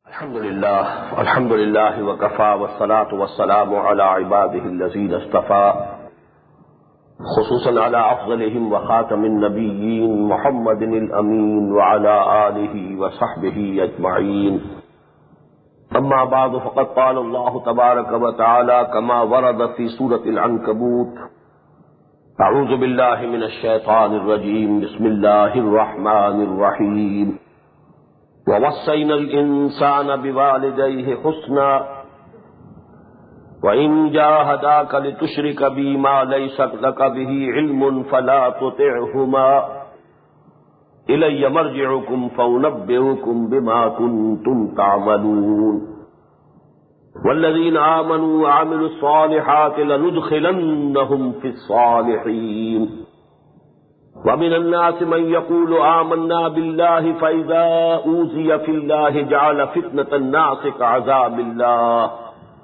अल्हम्दुलिल्लाह वकफ़ा वस्सलातु वस्सलामु अला इबादिहिल्लज़ीना इस्तफ़ा खुसूसन अला अफ़ज़लिहिम व ख़ातमिन नबिय्यीन मुहम्मदिनिल अमीन व अला आलिहि व सहबिहि अजमईन। अम्मा बअद फ़क़द क़ाल अल्लाहु तबारक व तआला कमा वरद फ़ी सूरतिल अन्कबूत अऊज़ु बिल्लाहि मिनश शैतानिर रजीम बिस्मिल्लाहिर रहमानिर रहीम। ववस्सैनल इंसान बिवालिदैहि हुस्ना वइन जाहदाका लितुश्रिक बी मा लैसा लका बिही इल्मुन फला तुतिअहुमा इलय्या मर्जिउकुम फउनब्बिउकुम बिमा कुन्तुम तअमलून। वल्लज़ीना आमनू व अमिलुस्सालिहाति लनुदखिलन्नहुम फिस्सालिहीन। वमिन अन्नास मन यक़ूलु आमन्ना बिल्लाहि फ़इज़ा ऊज़िय फ़िल्लाहि जअल फ़ित्नतन्नासि कअज़ाबिल्लाह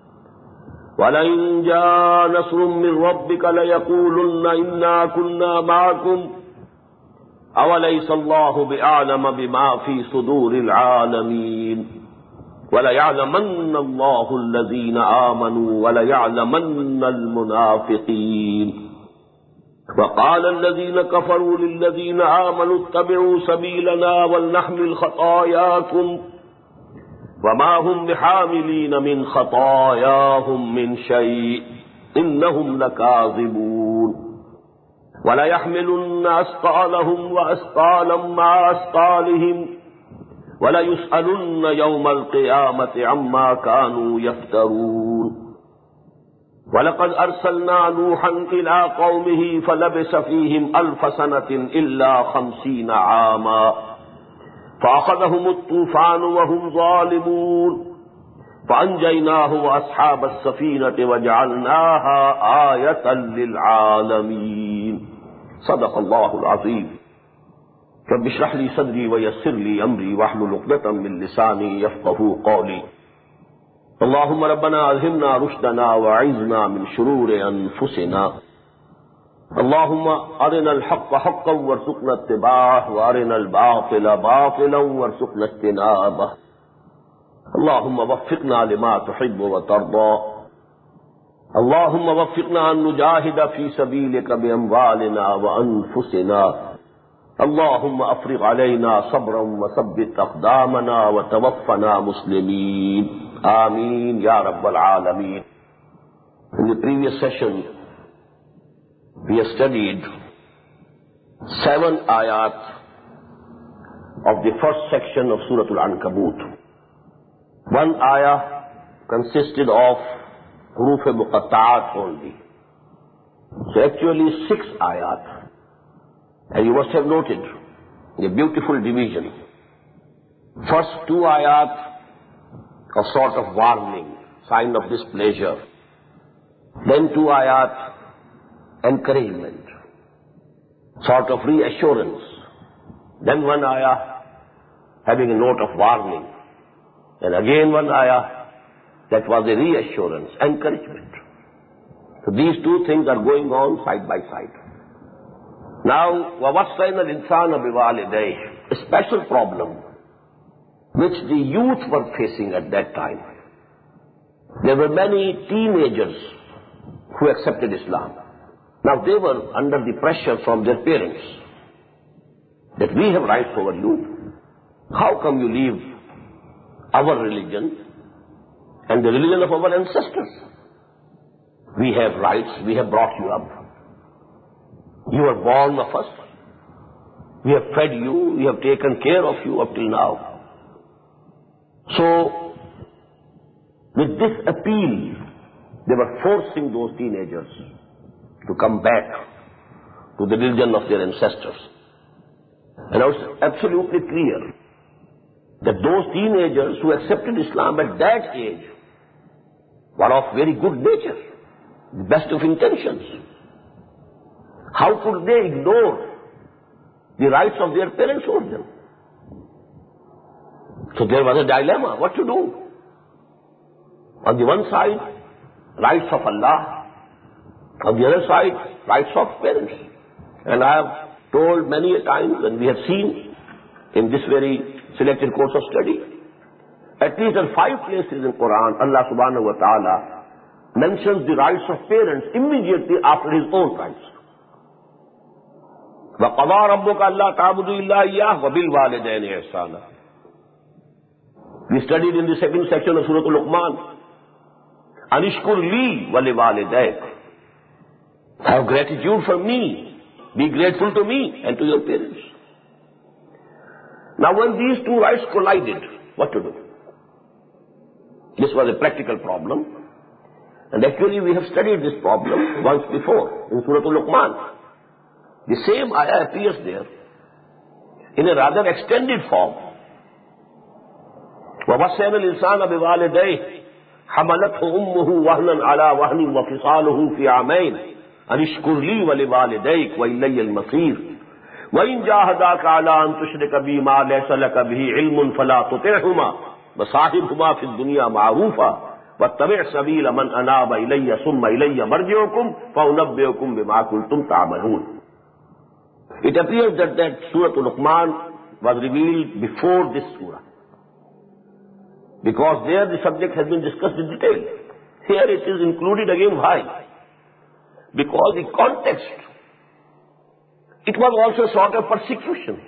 वलइन जाअ नस्रुम मिन रब्बिक लयक़ूलुन्ना इन्ना कुन्ना मअकुम अवलैसल्लाहु बिअअलम बिमा फ़ी सुदूरिल आलमीन वलयअलमन्नल्लाहु अल्लज़ीना आमनू वलयअलमन्नल मुनाफ़िक़ीन। वक़ाल अल्लज़ीना कफ़रू लिल्लज़ीना आमनू इत्तबिऊ सबीलना वलनहमिल ख़तायाकुम वमा हुम बिहामिलीन मिन ख़तायाहुम मिन शैइन इन्नहुम लकाज़िबून। वलयहमिलुन्न अस्क़ालहुम व अस्क़ालन मअ अस्क़ालिहिम वलयुस्अलुन्न यौमल क़ियामति अम्मा कानू यफ्तरून। वलक़द अर्सलना नूहन इला क़ौमिही फलबिस फ़ीहिम अल्फ़ सनतिन इल्ला ख़म्सीन आमा फ़अख़ज़हुमुत्तूफ़ानु वहुम ज़ालिमून फ़अंजयनाहु व अस्हाबस्सफ़ीनति वजअलनाहा आयतन लिलआलमीन। सदक़ल्लाहुल अज़ीम। रब्बि इश्रह ली सदरी व यस्सिर ली अमरी वहलुल उक़दतम मिन लिसानी यफ़क़हू क़ौली। अल्लाहुम्मा रब्बना अल्हिमना रुश्दना वअइज़ना मिन शुरूरि अनफुसिना। अल्लाहुम्मा अरिनल हक़्क़ हक़्क़न वरज़ुक़ना इत्तिबाअह व अरिनल बातिला बातिलन वरज़ुक़ना इज्तिनाबह। अल्लाहुम्मा वफ़्फ़िक़ना लिमा तुहिब्बु व तर्दा। अल्लाहुम्मा वफ़्फ़िक़ना अन नुजाहिद फ़ी सबीलिका बिअम्वालिना व अनफुसिना। अल्लाहुम्मा अफ़्रिग़ अलैना सब्रन व सब्बित अक़दामना व तवफ़्फ़ना मुस्लिमीन। Ameen Ya Rabbal Alameen. In the previous session, we have studied 7 ayat of the first section of Surah Al-Ankabut. One ayah consisted of huruf muqatta'at only. So actually 6 ayat. And you must have noted a beautiful division. First 2 ayat a sort of warning, sign of displeasure. Then 2 ayat, encouragement, sort of reassurance. Then 1 ayah having a note of warning. And again 1 ayah that was a reassurance, encouragement. So these 2 things are going on side by side. Now, وَوَصَّيْنَا الْإِنسَانَ بِوَالِدَيْهِ, a special problem which the youth were facing at that time. There were many teenagers who accepted Islam. Now they were under the pressure from their parents that we have rights over you. How come you leave our religion and the religion of our ancestors? We have rights, we have brought you up. You were born of us. We have fed you, we have taken care of you up till now. So, with this appeal, they were forcing those teenagers to come back to the religion of their ancestors. And it was absolutely clear that those teenagers who accepted Islam at that age were of very good nature, the best of intentions. How could they ignore the rights of their parents over them? So there was a dilemma, what to do? On the one side, rights of Allah. On the other side, rights of parents. And I have told many a time, and we have seen in this very selected course of study, At least in 5 places in Quran, Allah subhanahu wa ta'ala mentions the rights of parents immediately after his own rights. وَقَضَى رَبُّكَ أَلَّا تَعْبُدُوا إِلَّا إِيَّاهُ وَبِالْوَالِدَيْنِ إِحْسَانًا. We studied in the second section of Surah Luqman, Anishkur li waliwalidayk. Have gratitude for me. Be grateful to me and to your parents. Now when these two rights collided, what to do? This was a practical problem. And actually we have studied this problem once before in Surah Luqman. The same ayah appears there in a rather extended form. وَوَصَّيْنَا الْإِنسَانَ بِوَالِدَيْهِ حَمَلَتْهُ أُمُّهُ وَهْنًا عَلَى وَهْنٍ وَفِصَالُهُ فِي عَامَيْنِ أَنِ اشْكُرْ لِي وَلِوَالِدَيْكَ وَإِلَيَّ الْمَصِيرُ وَإِنْ جَاهَدَاكَ عَلَى أَنْ تُشْرِكَ بِي مَا لَيْسَ لَكَ بِهِ عِلْمٌ فَلَا تُطِعْهُمَا وَصَاحِبْهُمَا فِي الدُّنْيَا مَعْرُوفًا وَاتَّبِعْ سَبِيلَ مَنْ أَنَابَ إِلَيَّ ثُمَّ إِلَيَّ مَرْجِعُكُمْ فَأُنَبِّئُكُم بِمَا كُنتُمْ تَعْمَلُونَ. It appears that Surah Luqman was revealed before this surah, because there the subject has been discussed in detail. Here it is included again. Why? Because the context, it was also a sort of persecution.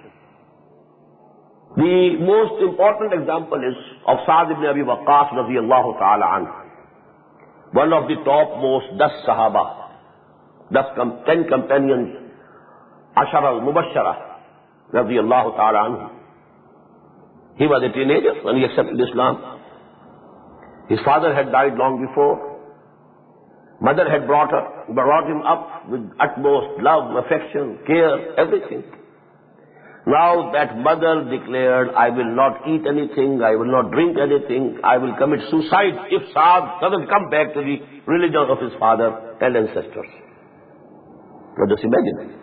The most important example is of Sa'd ibn Abi Waqqas radiyallahu ta'ala anhu, one of the topmost 10 Sahaba, 10 companions, Ashara al-Mubashshara radiyallahu ta'ala anhu. He was a teenager when he accepted Islam. His father had died long before. Mother had brought him up with utmost love, affection, care, everything. Now that mother declared, I will not eat anything, I will not drink anything, I will commit suicide if Saad doesn't come back to the religion of his father and ancestors. Now just imagine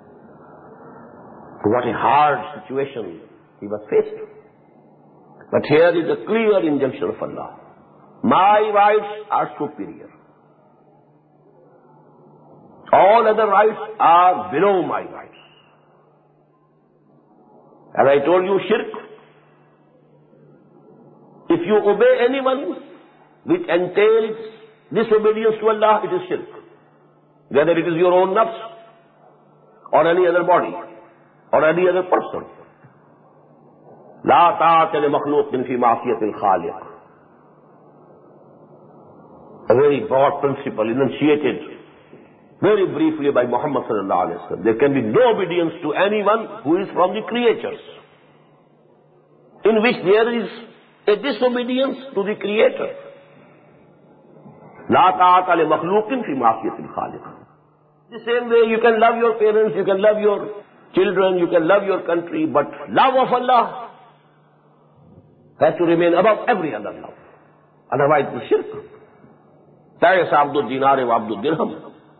what a hard situation he was faced. But here is a clear injunction of Allah. My rights are superior. All other rights are below my rights. As I told you, shirk. If you obey anyone which entails disobedience to Allah, it is shirk. Whether it is your own nafs or any other body or any other person. لا طاعة لمخلوق في معصية الخالق. A very broad principle enunciated very briefly by Muhammad sallallahu alaihi wasallam. There can be no obedience to anyone who is from the creatures, in which there is a disobedience to the Creator. لا طاعة لمخلوق في معصية الخالق. The same way you can love your parents, you can love your children, you can love your country, but love of Allah has to remain above every other love. Otherwise it's shirk. Ta'is abdul dinar wa abdul dirham.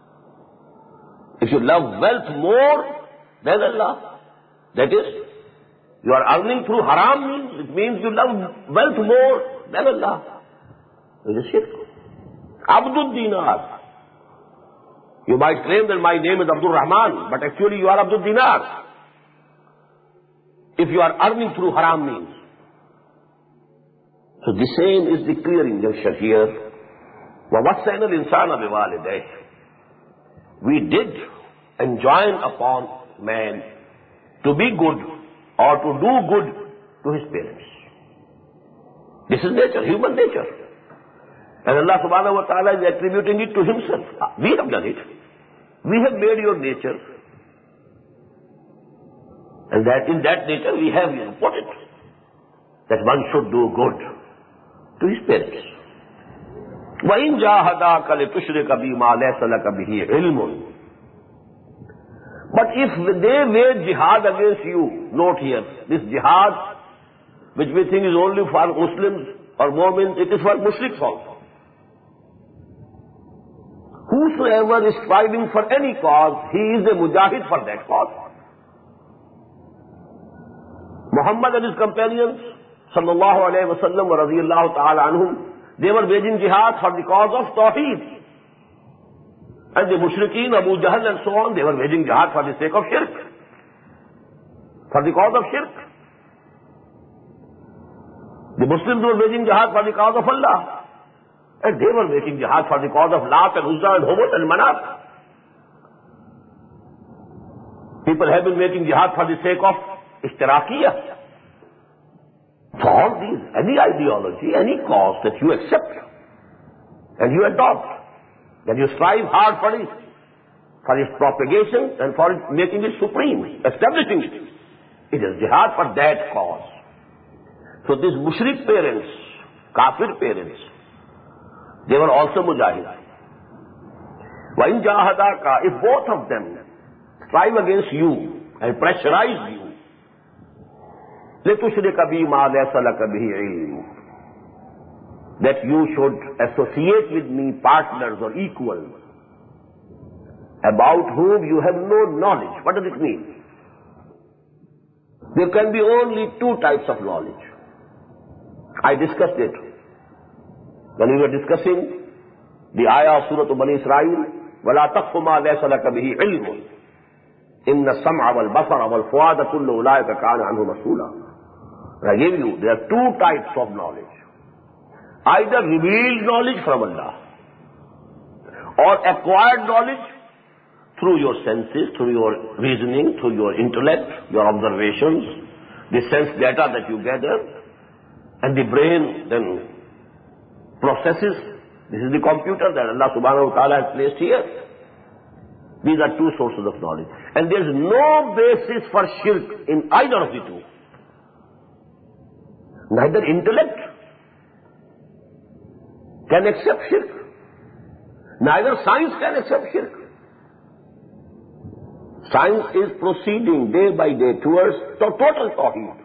If you love wealth more than Allah, that is, you are earning through haram means, it means you love wealth more than Allah. It is shirk. Abdul dinar. You might claim that my name is Abdul Rahman, but actually you are Abdul Dinar. If you are earning through haram means. So the same is the clear injunction here. وَوَصَّيْنَا الْإِنسَانَ بِوَالِدَيْهِ. We did enjoin upon man to be good or to do good to his parents. This is nature, human nature. And Allah subhanahu wa ta'ala is attributing it to himself. We have done it. We have made your nature. And that in that nature we have put it, that one should do good to his parents. وَإِنْ جَاهَدَاكَ لِتُشْرِكَ بِي مَا لَيْسَ لَكَ بِهِ عِلْمٌ. But if they wage jihad against you, note here, this jihad, which we think is only for Muslims or Mu'mins, it is for Mushriks also. Whosoever is striving for any cause, he is a mujahid for that cause. Muhammad and his companions, sallallahu alayhi wa sallam wa radiyallahu ta'ala anhum, they were waging jihad for the cause of Tawheed. And the mushrikeen, Abu Jahl and so on, they were waging jihad for the sake of shirk. For the cause of shirk. The Muslims were waging jihad for the cause of Allah. And they were making jihad for the cause of Lat and Uzza and Hubal and Manat. People have been making jihad for the sake of Ishtirakiyah. For all these, any ideology, any cause that you accept and you adopt, that you strive hard for it, for its propagation and for making it supreme, establishing it. It is jihad for that cause. So these mushrik parents, kafir parents, they were also mujahid. وَإِن جَاهَدَاكَ, if both of them strive against you and pressurize you, لِتُشْرِكَ بِي مَا لَيْسَ لَكَ بِهِ عِلْمٌ, that you should associate with me partners or equals about whom you have no knowledge. What does it mean? There can be only two types of knowledge. I discussed it when we were discussing the ayah of Surah Bani Israel, وَلَا تَقْفُ مَا لَيْسَ لَكَ بِهِ عِلْمٌ إِنَّ السَّمْعَ وَالْبَصَرَ وَالْفُؤَادَ كُلُّ أُولَٰئِكَ كَانَ عَنْهُ مَسْئُولًا. I gave you, there are two types of knowledge. Either revealed knowledge from Allah or acquired knowledge through your senses, through your reasoning, through your intellect, your observations, the sense data that you gather, and the brain then processes. This is the computer that Allah subhanahu wa ta'ala has placed here. These are two sources of knowledge. And there is no basis for shirk in either of the two. Neither intellect can accept shirk, neither science can accept shirk. Science is proceeding day by day towards total tawheed.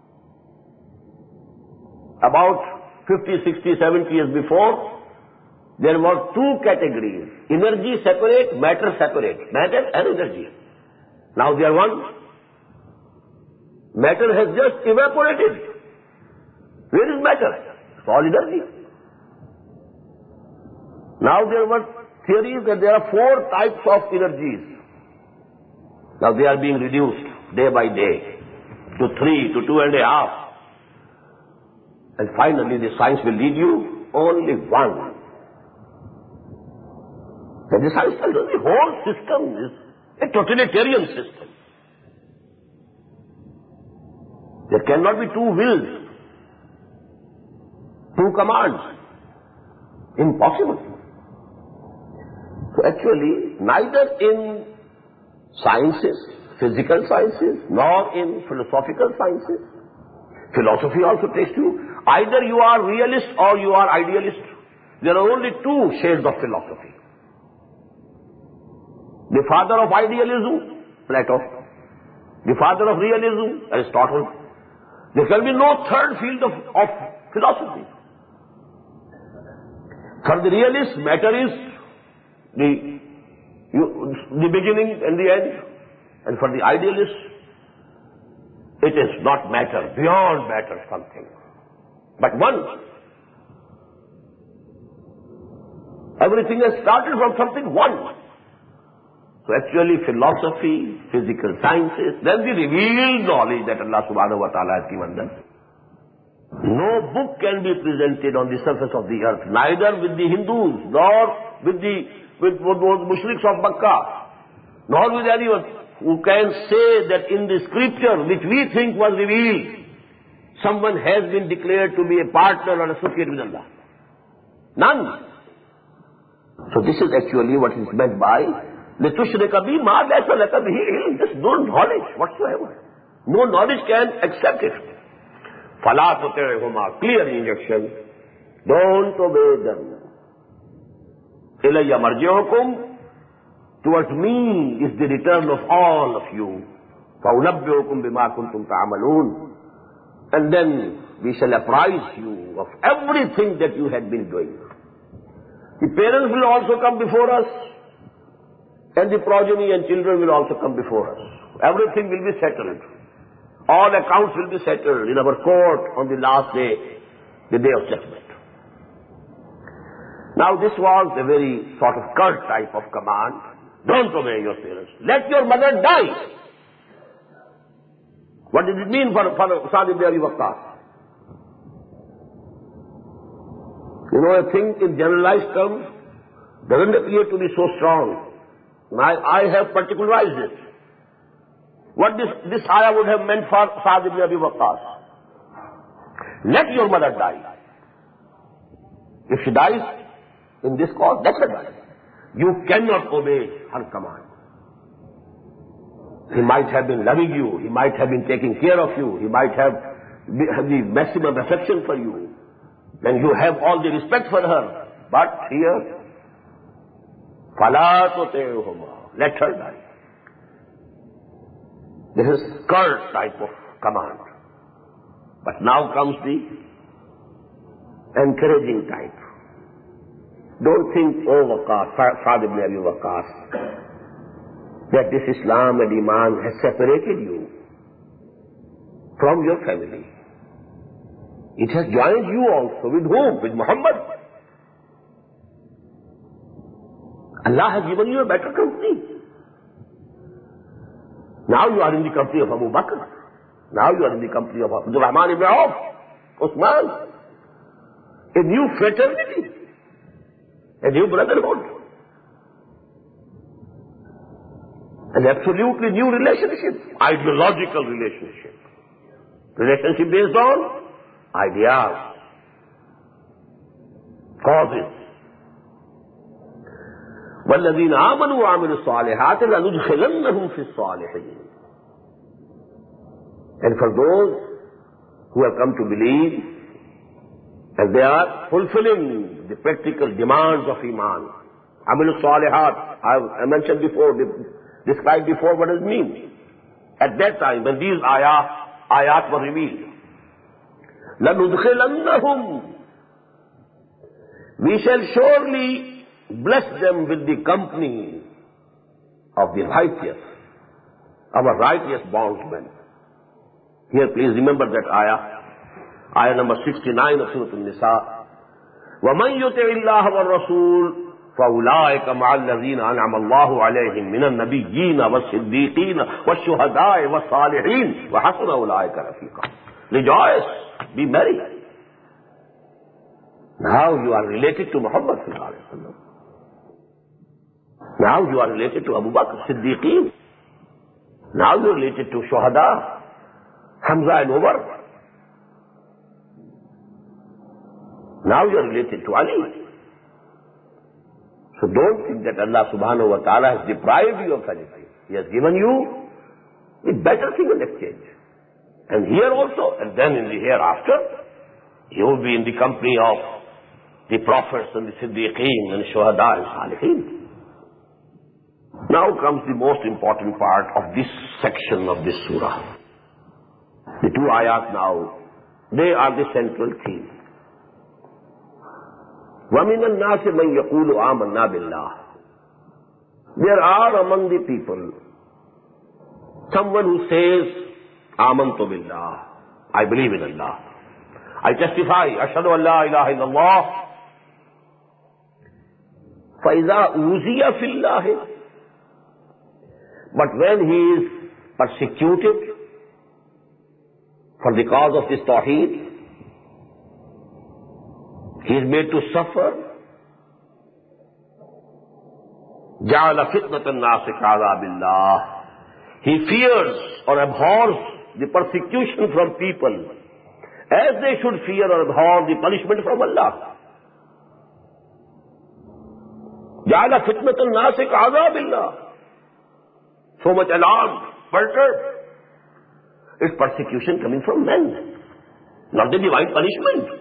About 50, 60, 70 years before, there were two categories: energy separate, matter separate. Matter and energy. Now they are one. Matter has just evaporated. Where is matter? It's all energy. Now there were theories that there are four types of energies. Now they are being reduced day by day to 3, to 2.5. And finally the science will lead you only one. And the science tells us the whole system is a totalitarian system. There cannot be two wills, two commands. Impossible. So actually, neither in sciences, physical sciences, nor in philosophical sciences. Philosophy also takes you. Either you are realist or you are idealist. There are only two shades of philosophy. The father of idealism, Plato. The father of realism, Aristotle. There can be no third field of philosophy. For the realist, matter is the beginning and the end. And for the idealist, it is not matter, beyond matter something, but one. Everything has started from something one. So actually philosophy, physical sciences, then the revealed knowledge that Allah subhanahu wa ta'ala has given them. No book can be presented on the surface of the earth, neither with the Hindus, nor with those mushriks of Makkah, nor with anyone who can say that in the scripture which we think was revealed, someone has been declared to be a partner or associate with Allah. None. So this is actually what is meant by لِتُشْرِكَ بِي مَا لَيْسَ لَكَ بِهِ عِلْمٌ. There's no knowledge whatsoever. No knowledge can accept it. فَلَا تُطِعْهُمَا, clear injection. Don't obey them. إِلَيَّ مَرْجِعُكُمْ, towards me is the return of all of you. فَأُنَبِّئُكُمْ بِمَا كُنْتُمْ تَعْمَلُونَ. And then we shall apprise you of everything that you had been doing. The parents will also come before us, and the progeny and children will also come before us. Everything will be settled. All accounts will be settled in our court on the last day, the day of judgment. Now this was a very sort of curt type of command. Don't obey your parents. Let your mother die. What did it mean for Sa'd ibn Abi Waqqas? You know, a thing in generalized terms doesn't appear to be so strong. I have particularized it. What this ayah would have meant for Sa'd ibn Abi Waqqas. Let your mother die. If she dies in this cause, let her die. You cannot obey her command. He might have been loving you. He might have been taking care of you. He might have the maximum affection for you. And you have all the respect for her. But here, فَلَا تُطِعْهُمَا, let her die. This is curt type of command. But now comes the encouraging type. Don't think, oh Waqqas, Sa'd ibn Abi Waqqas, that this Islam and Iman has separated you from your family. It has joined you also. With whom? With Muhammad. Allah has given you a better company. Now you are in the company of Abu Bakr. Now you are in the company of Abdul Rahman ibn Auf, Uthman. A new fraternity. A new brotherhood. An absolutely new relationship. Ideological relationship. Relationship based on ideas, causes. وَالَّذِينَ آمَنُوا وَعَمِلُوا الصَّالِحَاتِ لَنُدْخِلَنَّهُمْ فِي الصَّالِحِينَ. And for those who have come to believe, and they are fulfilling the practical demands of Iman. عَمِلُوا الصَّالِحَاتِ, I mentioned before, described before what does it mean. At that time, when these ayat were revealed, لَنُدْخِلَنَّهُمْ, we shall surely bless them with the company of the righteous, our righteous bondsmen. Here please remember that ayah number 69 of Surah An-Nisa. وَمَنْ يُطِعِ اللَّهَ وَالرَّسُولَ فَأُولَٰئِكَ مَعَ الَّذِينَ أَنْعَمَ اللَّهُ عَلَيْهِمْ مِنَ النَّبِيِّينَ وَالصِّدِّيقِينَ وَالشُّهَدَاءِ وَالصَّالِحِينَ وَحَسُنَ أُولَٰئِكَ رَفِيقًا. Rejoice, be merry. Now you are related to Muhammad sallallahu alaihi wasallam. Now you are related to Abu Bakr, Siddiqeen. Now you are related to Shuhada, Hamza and Umar. Now you are related to Ali. So don't think that Allah subhanahu wa ta'ala has deprived you of anything. He has given you a better thing in exchange. And here also, and then in the hereafter, you will be in the company of the prophets and the Siddiqeen and the Shuhada and Salihin. Now comes the most important part of this section of this surah. The two ayat now, they are the central theme. وَمِنَ النَّاسِ مَنْ يَقُولُ آمَنَّا بِاللَّهِ. There are among the people someone who says, آمَنْتُ بِاللَّهِ, I believe in Allah. I testify, أشهد أن لا إله إلا الله. فَإِذَا أُوذِيَ فِي اللَّهِ, but when he is persecuted for the cause of this tawheed, he is made to suffer. جَعَلَ فِتْنَةَ النَّاسِ كَعَذَابِ اللَّهِ. He fears or abhors the persecution from people as they should fear or abhor the punishment from Allah. جَعَلَ فِتْنَةَ النَّاسِ كَعَذَابِ اللَّهِ. So much alarm, perturbed. It's persecution coming from men, not the divine punishment.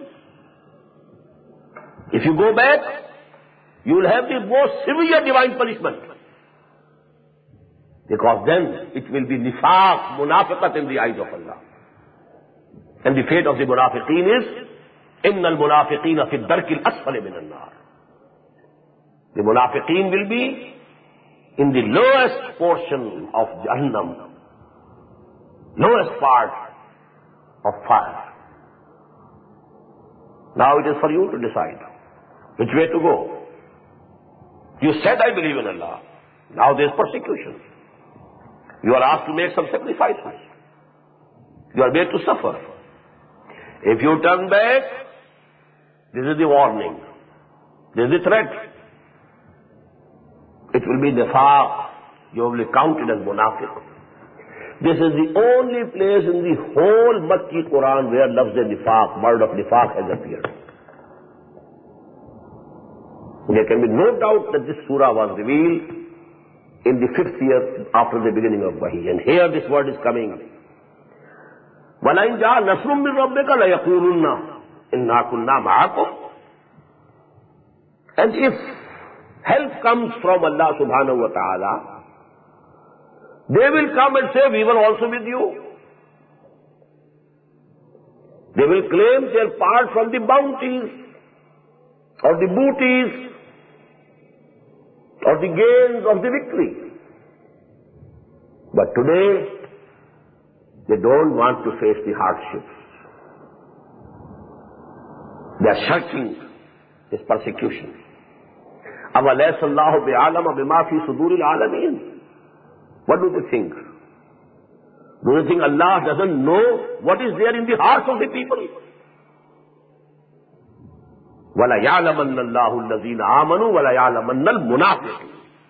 If you go back, you will have the most severe divine punishment. Because then it will be nifaq, munafiqat in the eyes of Allah. And the fate of the munafiqeen is, إِنَّ الْمُنَافِقِينَ فِي الدَّرْكِ الْأَسْفَلِ مِنَ النَّارِ. The munafiqeen will be in the lowest portion of Jahannam, lowest part of fire. Now it is for you to decide which way to go. You said, I believe in Allah. Now there is persecution. You are asked to make some sacrifices. You are made to suffer. If you turn back, This is the warning. This is the threat. It will be nifaq. You will be counted as munafiq. This is the only place in the whole Makki Quran where lafz nifaq, word of nifaq has appeared. There can be no doubt that this surah was revealed in the 5th year after the beginning of Wahi. And here this word is coming. وَلَئِنْ جَاءَ نَصْرٌ مِّن رَبِّكَ لَيَقُولُنَّ إِنَّا كُنَّا مَعَكُمْ. And if help comes from Allah subhanahu wa ta'ala, they will come and say, we were also with you. They will claim their part from the bounties, or the booties, or the gains of the victory. But today, they don't want to face the hardships. They are shirking this persecution. أَوَلَيْسَ اللَّهُ بِعَالَمَ بِمَا فِي صُدُورِ الْعَالَمِينَ. What do they think? Do they think Allah doesn't know what is there in the hearts of the people? وَلَيَعْلَمَنَّ اللَّهُ الَّذِينَ آمَنُوا وَلَيَعْلَمَنَّ الْمُنَافِقِينَ.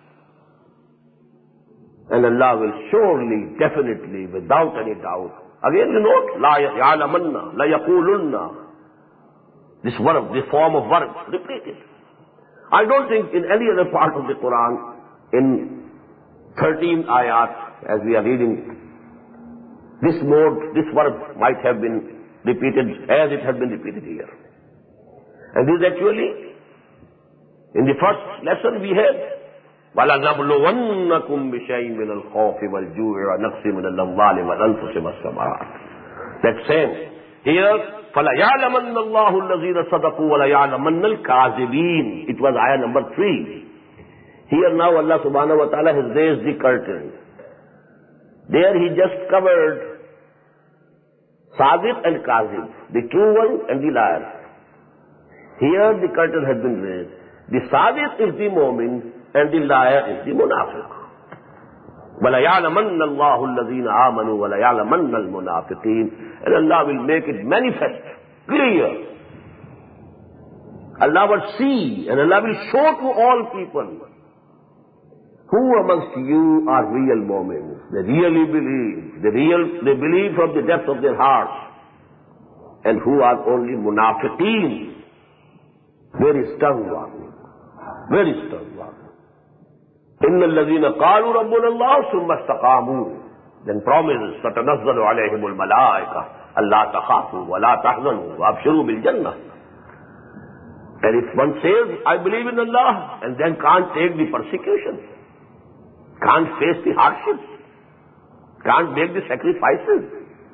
And Allah will surely, definitely, without any doubt. Again, you note, لَا يَعْلَمَنَّ لَيَقُولُنَّ. This verb, this form of verb, repeated. I don't think in any other part of the Quran, in 13 ayat, as we are reading, this mode, this verb might have been repeated as it has been repeated here. And this actually, in the first lesson we had, وَلَنَبْلُوَنَّكُمْ بِشَيْءٍ مِّنَ الْخَوْفِ وَالْجُوعِ وَنَقْصٍ مِّنَ الْأَمْوَالِ وَالْأَنفُسِ وَالثَّمَرَاتِ. That same. Here, فَلَيَعْلَمَنَّ اللَّهُ الَّذِينَ صَدَقُوا وَلَيَعْلَمَنَّ الْكَاذِبِينَ. It was ayah number 3. Here now Allah subhanahu wa ta'ala has raised the curtain. There he just covered Sadiq and Kazib, the true one and the liar. Here the curtain has been raised. The Sadiq is the Mu'min and the liar is the Munafiq. وَلَيَعْلَمَنَّ اللَّهُ الَّذِينَ آمَنُوا وَلَيَعْلَمَنَّ الْمُنَافِقِينَ. And Allah will make it manifest, clear. Allah will see and Allah will show to all people who amongst you are real Mu'mins. They really believe. They believe from the depths of their hearts. And who are only Munafiqeen. Very stern warning. Very stern warning. إِنَّ الَّذِينَ قَالُوا رَبُّنَا اللَّهُ ثُمَّ اسْتَقَامُوا. Then promises, فَتَنَزَّلُ عَلَيْهِمُ الْمَلَائِكَةُ أَلَّا تَخَافُوا وَلَا تَحْزَنُوا وَأَبْشِرُوا بِالْجَنَّةِ. And if one says, I believe in Allah, and then can't take the persecution, can't face the hardships, can't make the sacrifices,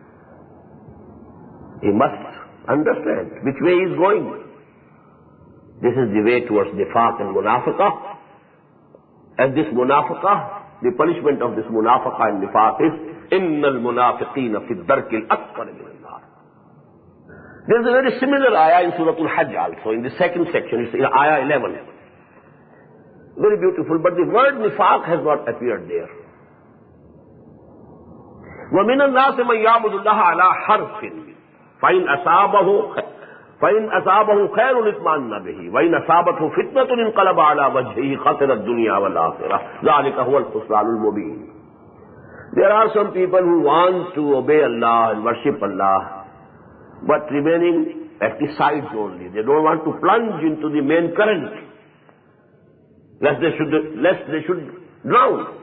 he must understand which way he is going. This is the way towards nifaq and munafiqah. And this munafiqah, the punishment of this munafiqah and nifaq is, إِنَّ الْمُنَافِقِينَ فِي الدَّرْكِ الْأَسْفَلِ مِنَ النَّارِ. There is a very similar ayah in Surah Al-Hajj also, in the second section, it's in ayah 11. Very beautiful, but the word nifaq has not appeared there. وَمِنَ النَّاسِ مَنْ يَعْبُدُ اللَّهَ عَلَى حَرْفٍ فَإِنْ أَصَابَهُ خَيْرٌ اطْمَأَنَّ بِهِ وَإِنْ أَصَابَتْهُ فِتْنَةٌ انقلب عَلَى وَجْهِهِ خَسِرَ الدُّنْيَا وَالْآخِرَةَ ذَلِكَ هُوَ الْخُسْرَانُ الْمُبِينُ. There are some people who want to obey Allah and worship Allah, but remaining at the sides only. They don't want to plunge into the main current, lest they should drown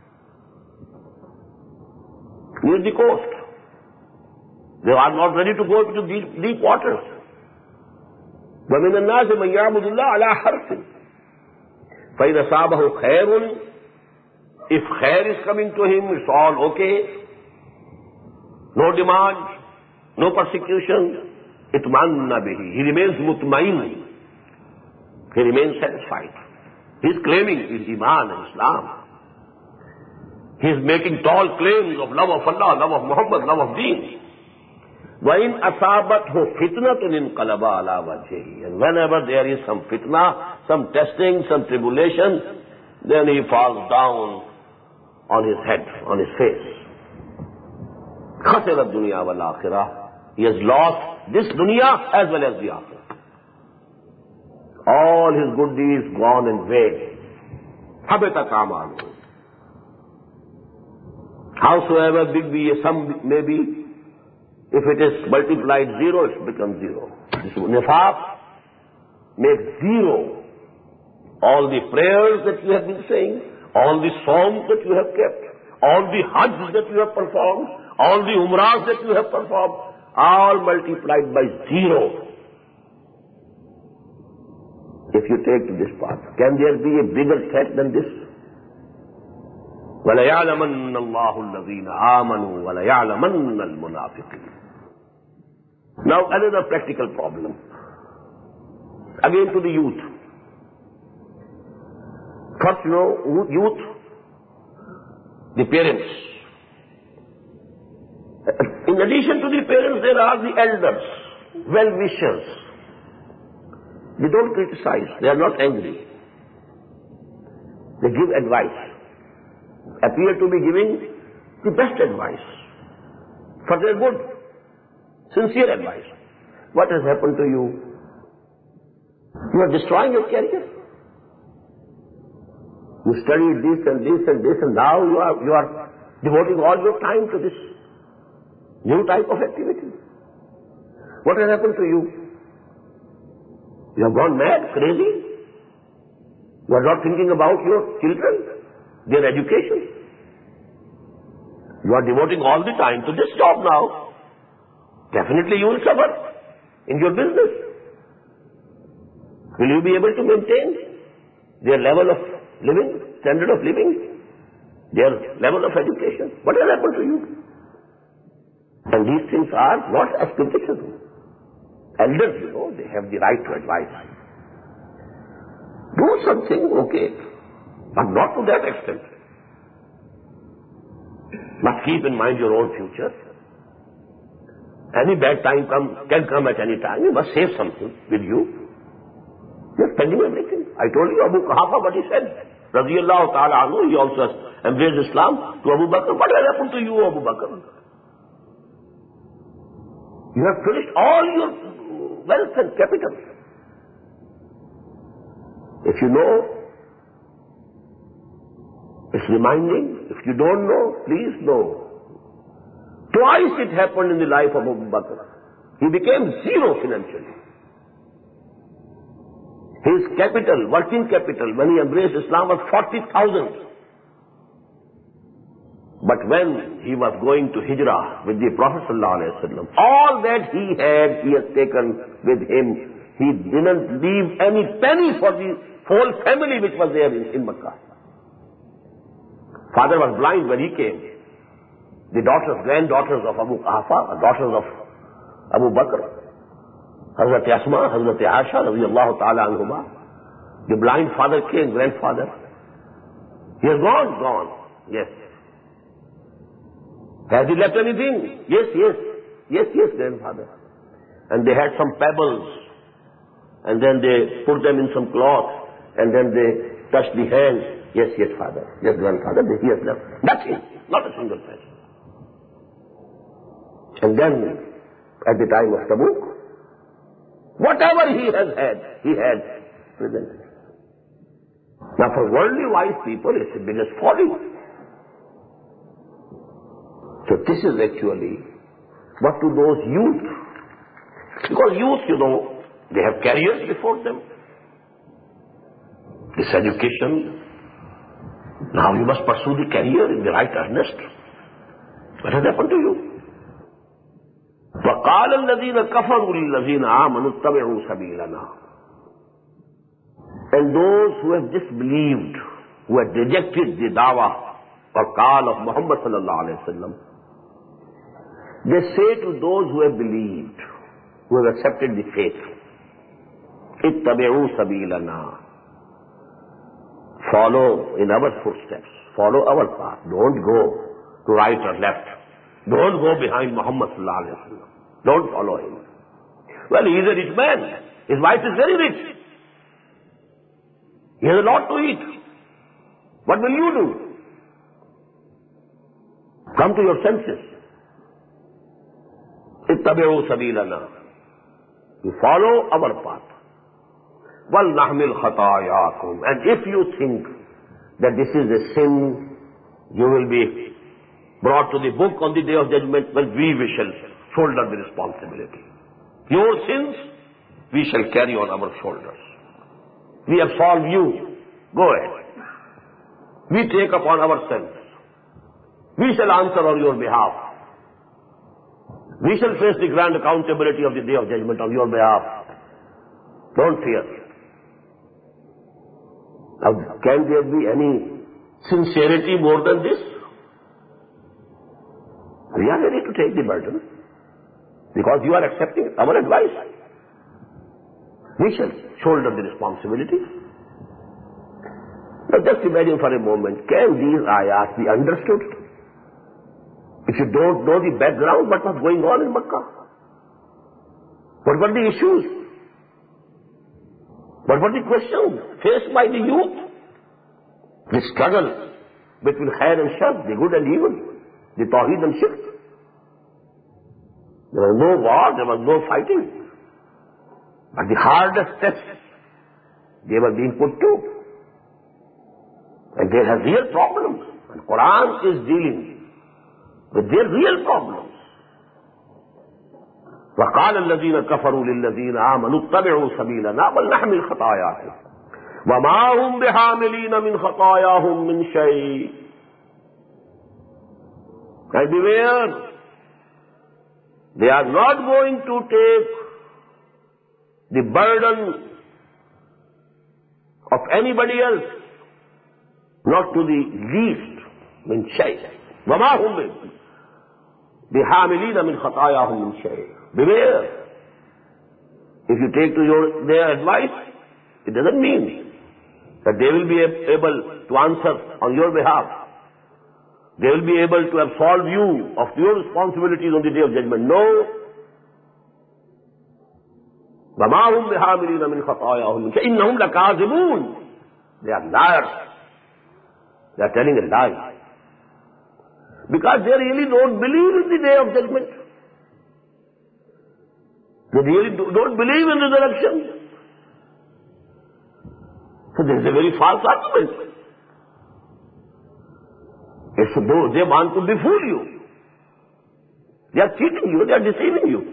near the coast. They are not ready to go into deep waters. وَمِنَ النَّاسِ مَنْ يَعْبُدُ اللَّهَ عَلَى حَرْفٍ فَإِذَا أَصَابَهُ خَيْرٌ. If khair is coming to him, it's all okay. No demand, no persecution. اطمأن به. He remains mutmain. He remains satisfied. He is claiming his Iman and Islam. He is making tall claims of love of Allah, love of Muhammad, love of Deen. وَإِنْ أَصَابَتْهُ فِتْنَةٌ انقلب عَلَى وَجْهِهِ. And whenever there is some fitna, some testing, some tribulation, then he falls down on his head, on his face. خَسِرَ الدُّنْيَا وَالْآخِرَةِ. He has lost this dunya as well as the akhirah. all his good deeds gone in vain. Habitat amalu. Howsoever big be a sum may be, if it is multiplied zero, it becomes zero. This nifaq makes zero all the prayers that you have been saying, all the psalms that you have kept, all the hajj that you have performed, all the umrahs that you have performed, all multiplied by zero. If you take to this path, can there be a bigger threat than this? وَلَيَعْلَمَنَّ اللَّهُ الَّذِينَ آمَنُوا وَلَيَعْلَمَنَّ الْمُنَافِقِينَ. Now another practical problem. Again to the youth. First, youth, the parents. In addition to the parents, there are the elders, well-wishers. They don't criticize. They are not angry. They give advice. Appear to be giving the best advice for their good, sincere advice. What has happened to you? You are destroying your career. You studied this and this and this, and now you are devoting all your time to this new type of activity. What has happened to you? You have gone mad, crazy. You are not thinking about your children, their education. You are devoting all the time to this job now. Definitely you will suffer in your business. Will you be able to maintain their level of living, standard of living, their level of education? What has happened to you? And these things are not aspirational. Elders, they have the right to advise. Do something, okay, but not to that extent. Must keep in mind your own future. Any bad time can come at any time. You must save something with you. You're spending everything. I told you Abu Quhafa what he said. Radiyallahu ta'ala anhu, he also embraced Islam to Abu Bakr. What has happened to you, Abu Bakr? You have finished all your wealth and capital. If you know, it's reminding. If you don't know, please know. Twice it happened in the life of Abu Bakr. He became zero financially. His capital, working capital, when he embraced Islam was 40,000. But when he was going to Hijrah with the Prophet ﷺ, all that he has taken with him. He didn't leave any penny for the whole family which was there in Makkah. Father was blind when he came. The granddaughters of Abu Quhafa, daughters of Abu Bakr, Hazrat Asma, Hazrat Aisha, radiyallahu ta'ala anhuma. The blind father came, grandfather. He has gone. Yes. Has he left anything? Yes, grandfather. And they had some pebbles, and then they put them in some cloth, and then they touched the hand. Yes, father. Yes, grandfather. He has left nothing, not a single penny. And then, at the time of Tabuk, whatever he had presented. Now, for worldly wise people, it's the biggest folly. So this is actually what to those youth. Because youth, they have careers before them. This education. Now you must pursue the career in the right earnest. What has happened to you? وَقَالَ الَّذِينَ كَفَرُوا لِلَّذِينَ آمَنُوا اتَّبِعُوا سَبِيلَنَا. And those who have disbelieved, who have rejected the dawah or call of Muhammad sallallahu alayhi wa sallam, they say to those who have believed, who have accepted the faith, اتَّبِعُوا سَبِيلَنَا. Follow in our footsteps. Follow our path. Don't go to right or left. Don't go behind Muhammad sallallahu alayhi wa sallam. Don't follow him. Well, he is a rich man. His wife is very rich. He has a lot to eat. What will you do? Come to your senses. Ittabi'u sabilana. You follow our path. وَلْنَحْمِلْ خَطَايَاكُمْ. And if you think that this is a sin, you will be brought to the book on the day of judgment, well, we shall shoulder the responsibility. Your sins, we shall carry on our shoulders. We absolve you. Go ahead. We take upon ourselves. We shall answer on your behalf. We shall face the grand accountability of the day of judgment on your behalf. Don't fear. Now, can there be any sincerity more than this? We are ready to take the burden because you are accepting our advice. We shall shoulder the responsibility. Now just imagine for a moment, can these ayat be understood? If you don't know the background, what was going on in Makkah? What were the issues? What were the questions faced by the youth? The struggle between khair and shar, the good and evil, the tawheed and shirk. There was no war, there was no fighting. But the hardest tests, they were being put to. And they have real problems. And Quran is dealing with their real problems. وَقَالَ الَّذِينَ كَفَرُوا لِلَّذِينَ آمَنُوا اتَّبِعُوا سَبِيلَنَا وَلْنَحْمِلْ خَطَايَاكُمْ وَمَا هُمْ بِحَامِلِينَ مِنْ خَطَايَاهُمْ مِنْ شَيْءٍ. And beware, they are not going to take the burden of anybody else, not to the least, min shay. وَمَا هُمْ بِحَامِلِينَ مِنْ خَطَايَاهُمْ مِنْ شَيْءٍ. Beware. If you take to their advice, it doesn't mean that they will be able to answer on your behalf. They will be able to absolve you of your responsibilities on the day of judgment. No. وَمَا هُمْ بِحَامِلِينَ مِنْ خَطَايَاهُمْ مِنْ شَيْءٍ إِنَّهُمْ لَكَاذِبُونَ. They are liars. They are telling a lie. Because they really don't believe in the day of judgment. They really don't believe in resurrection. So this is a very false argument. It's though they want to befool you. They are cheating you, they are deceiving you.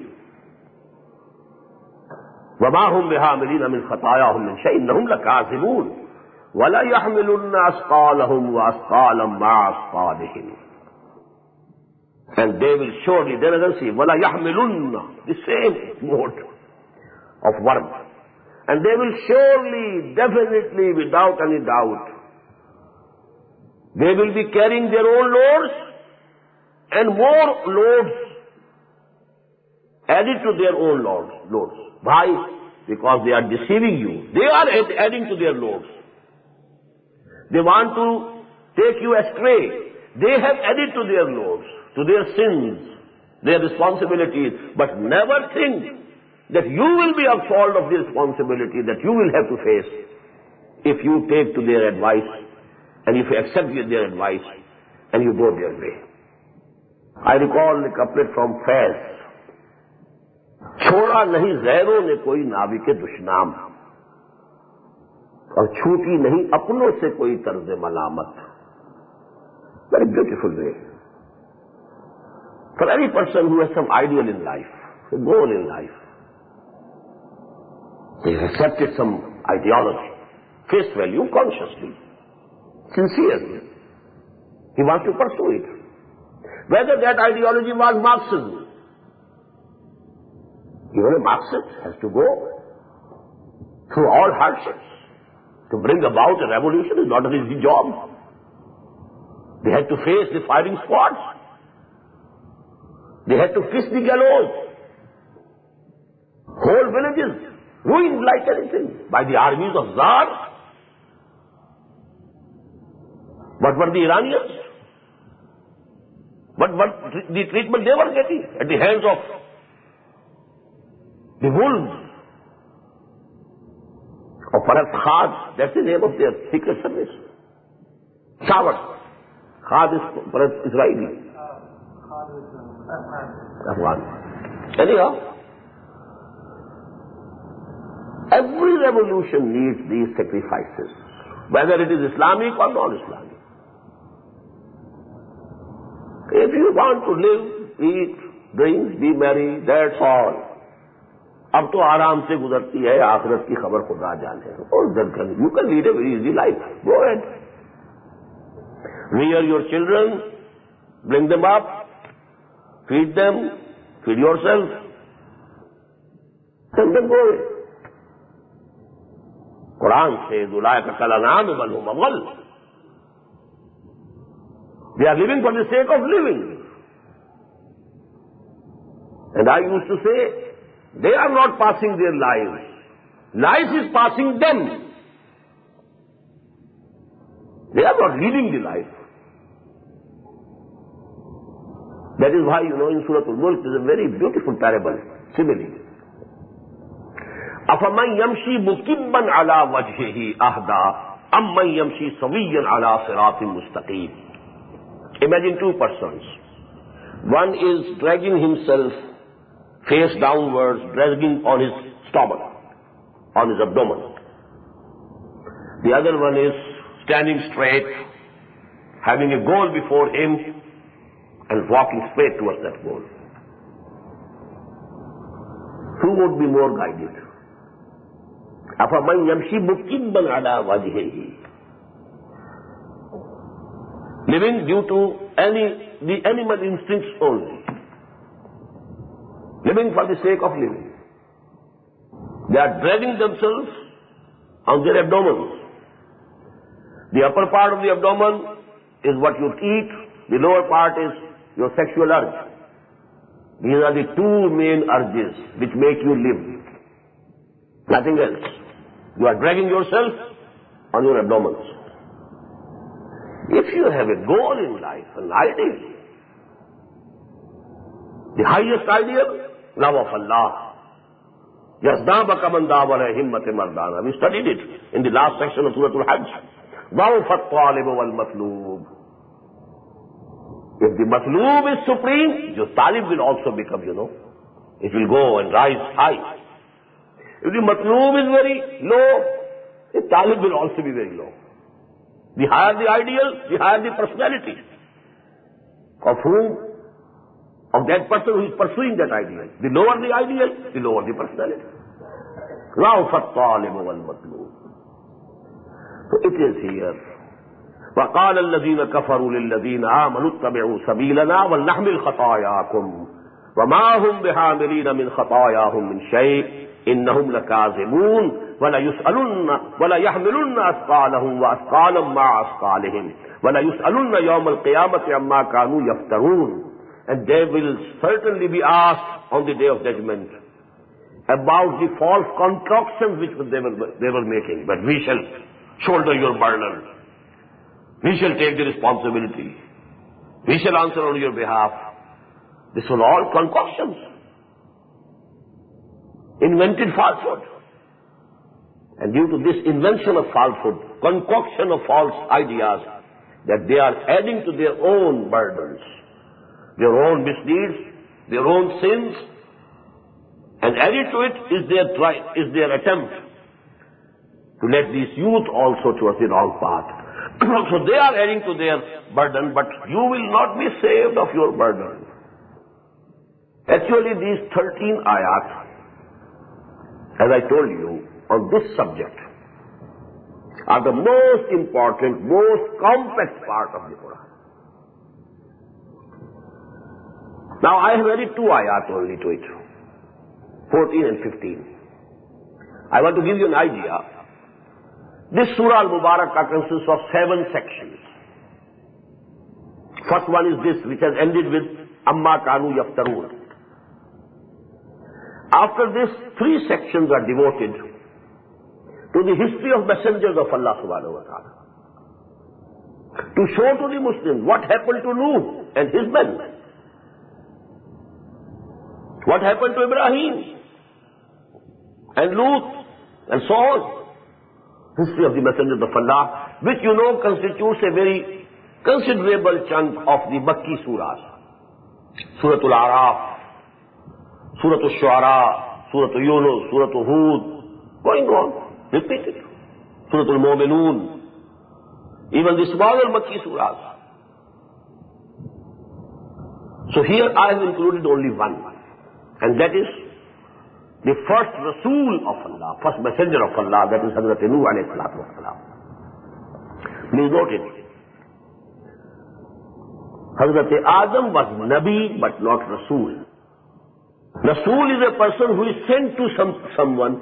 وَمَا هُمْ بِحَامِلِينَ مِنْ خَطَايَاهُمْ مِنْ شَيْءٍ إِنَّهُمْ لَكَاذِبُونَ وَلَا يَحْمِلُنَّ أَثْقَالَهُمْ وَأَثْقَالًا مَعَ أَثْقَالِهِمْ. And they will surely, they will see, وَلَا يَحْمِلُنَّ, the same mode of verb. And they will surely, definitely, without any doubt, they will be carrying their own loads and more loads added to their own loads. Why? Because they are deceiving you. They are adding to their loads. They want to take you astray. They have added to their loads, to their sins, their responsibilities, but never think that you will be absolved of the responsibility that you will have to face if you take to their advice and if you accept their advice and you go their way. I recall a couplet from Faiz. छोड़ा नहीं गैरों ने कोई नावी के दुश्नाम और छूटी नहीं अपनों से कोई तर्ज मलामत. Very beautiful way. For any person who has some ideal in life, a goal in life, he has accepted some ideology, face value, consciously, sincerely. He wants to pursue it. Whether that ideology was Marxism, even a Marxist has to go through all hardships. To bring about a revolution is not an easy job. They had to face the firing squads. They had to kiss the gallows. Whole villages ruined like anything by the armies of Tsar. What were the Iranians? What the treatment they were getting at the hands of the wolves? Or perhaps Khad, that's the name of their secret service. Shawat. Khad is perhaps Israeli. Afghan. Anyhow, every revolution needs these sacrifices, whether it is Islamic or non-Islamic. If you want to live, eat, drink, be merry, that's all. अब तो आराम से गुजरती है, आखिरत की खबर खुदा जाने. You can lead a very easy life. Go ahead. Rear your children, bring them up, feed them, feed yourself, and then go away. Quran says, "Ulaika kal an'am bal hum adall." They are living for the sake of living. And I used to say, they are not passing their lives. Life is passing them. They are not leading the life. That is why, in Surah Al-Mulk, there is a very beautiful parable, simile. أَفَمَنْ يَمْشِي مُكِبًّا عَلَى وَجْهِهِ أَهْدَى أَمَّنْ يَمْشِي سَوِيًّا عَلَى صِرَاطٍ مُسْتَقِيمٍ. Imagine two persons. One is dragging himself face downwards, dragging on his stomach, on his abdomen. The other one is standing straight, having a goal before him, and walking straight towards that goal. Who would be more guided? أَفَمَنْ يَمْشِي مُكِبًّا عَلَى وَجْهِهِ, living due to the animal instincts only, living for the sake of living. They are dragging themselves on their abdomens. The upper part of the abdomen is what you eat, the lower part is your sexual urge. These are the two main urges which make you live. Nothing else. You are dragging yourself on your abdomens. If you have a goal in life, an ideal, the highest ideal, love of Allah. Yazdabaka man dawala himmat mardana. We studied it in the last section of Surah Al-Hajj. Dawfat talib wal matloob. If the matloob is supreme, your talib will also become, it will go and rise high. If the matloob is very low, the talib will also be very low. The higher the ideal, the higher the personality. Of whom? Of that person who is pursuing that ideal. The lower the ideal, the lower the personality. Ra'ufat talib wal matloob. So it is here. وَقَالَ الَّذِينَ كَفَرُوا لِلَّذِينَ آمَنُوا اتَّبِعُوا سَبِيلَنَا وَلْنَحْمِلْ خَطَايَاكُمْ وَمَا هُمْ بِحَامِلِينَ مِنْ خَطَايَاهُمْ مِنْ شَيْءٍ إِنَّهُمْ لَكَاذِبُونَ وَلَا يَحْمِلُنَّ أَثْقَالَهُمْ وَأَثْقَالًا مَعَ أَثْقَالِهِمْ وَلَا يُسْأَلُنَّ يَوْمَ الْقِيَامَةِ عَمَّا كَانُوا يَفْتَرُونَ. And they will certainly be asked on the day of judgment about the false concoctions which they were making. But we shall shoulder your burden. We shall take the responsibility. We shall answer on your behalf. This was all concoctions. Invented falsehood. And due to this invention of falsehood, concoction of false ideas, that they are adding to their own burdens, their own misdeeds, their own sins, and added to it is their attempt to let these youth also towards the wrong path. So they are adding to their burden, but you will not be saved of your burden. Actually, these 13 ayat, as I told you, on this subject, are the most important, most complex part of the Quran. Now, I have added 2 ayat only to it, 14 and 15. I want to give you an idea. This Surah Al-Mubarakah consists of 7 sections. First one is this, which has ended with Amma Kanu Yaftarun. After this, 3 sections are devoted to the history of messengers of Allah subhanahu wa ta'ala. To show to the Muslims what happened to Nuh and his men. What happened to Ibrahim and Lut and so on. History of the messengers of Allah, which constitutes a very considerable chunk of the Makki surahs. Surah Al-Araf, Surah Al-Shu'ara, Surah Yunus, Surah Hud, going on. Repeated. Surah Al-Mu'minun. Even the smaller Makki surahs. So here I have included only one. And that is the first Rasul of Allah, first messenger of Allah, that is Hazrat Nuh alayhi salatu wasalam. Please note it. Hazrat Adam was Nabi but not Rasul. Rasul is a person who is sent to someone.